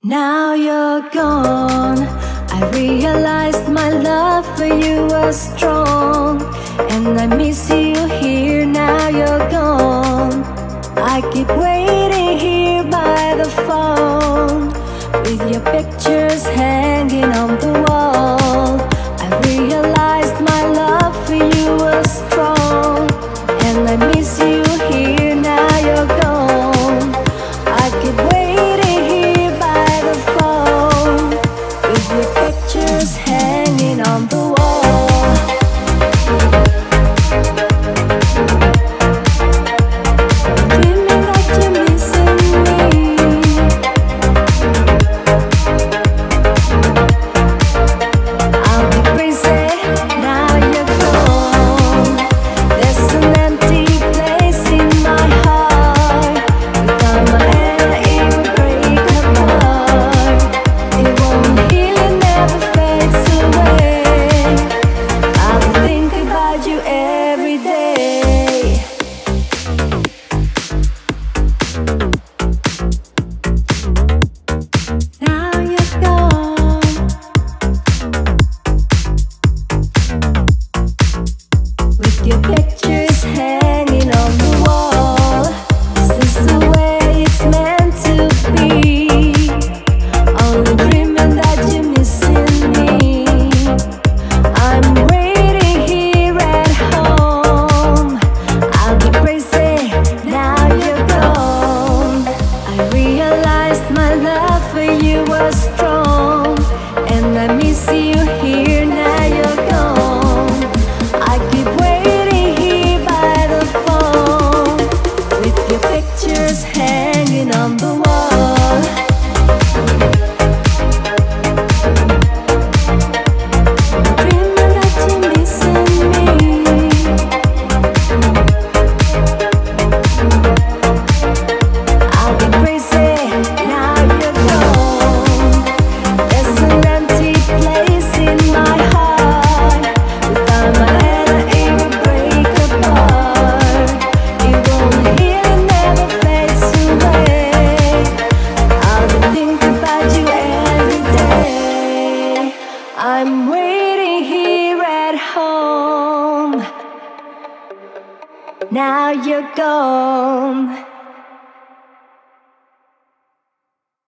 Now you're gone, I realized my love for you was strong, and I miss you here. Now you're gone, I keep waiting here by the phone, with your pictures hanging on the wall. I realized my love for you was strong, and I miss you here. Now you're gone, I keep waiting here by the phone, with your pictures hanging on the wall. Dreaming that you're missing me. I'll be crazy, now you're gone. There's an empty place in my heart. Without my hand it will break apart. It won't heal, it never fades away. I'll think about you every day. Now you're gone, with your pictures hanging on the wall. Is this the way it's meant to be? Only dreaming that you're missing me. I'm waiting here at home. I'll be crazy, now you're gone. I realized my love for you was strong, and I miss you here. Now you're gone, I keep waiting here by the phone, with your pictures hanging on the wall. Dreaming that you're missing me. I'll be crazy, now you're gone. There's an empty place in my heart. Without my hand it will break apart. It won't heal, it never fades away. I'll think about you every day. I'm waiting here at home. Now you're gone.